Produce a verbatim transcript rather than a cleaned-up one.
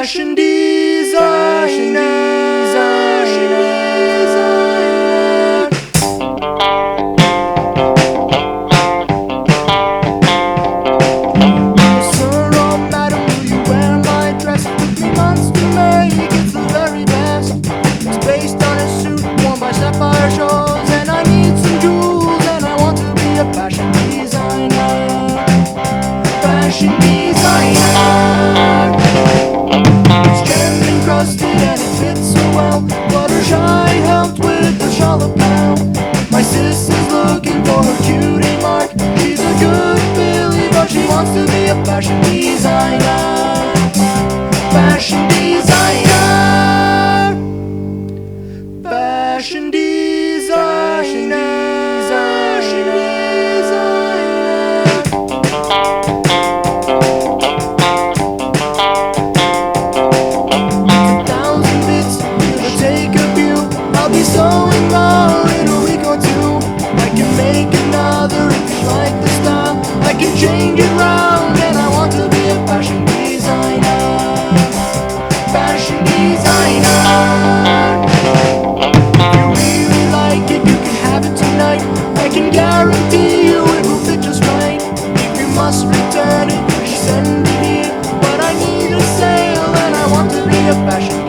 Fashion designer. Fashion designer, fashion designer. It's gem encrusted and it fits so well. Fluttershy helped with the shawl lapel. My sister's looking for her cutie mark. She's a good filly, but she wants to be a fashion designer. Fashion designer. Fashion designer. So in love in a week or two, I can make another if you like the style. I can change it round, and I want to be a fashion designer. Fashion designer. If you really like it, you can have it tonight. I can guarantee you it will fit just right. If you must return it, you should send it here. But I need a sale, and I want to be a fashion